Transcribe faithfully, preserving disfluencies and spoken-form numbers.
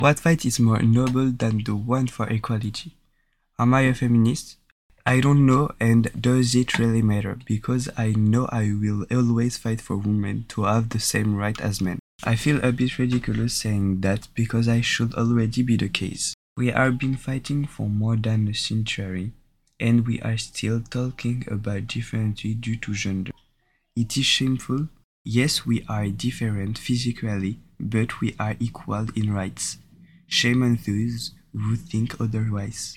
What fight is more noble than the one for equality? Am I a feminist? I don't know, and does it really matter? Because I know I will always fight for women to have the same right as men. I feel a bit ridiculous saying that because I should already be the case. We have been fighting for more than a century, and we are still talking about differently due to gender. It is shameful. Yes, we are different physically, but we are equal in rights. Shame on those who think otherwise.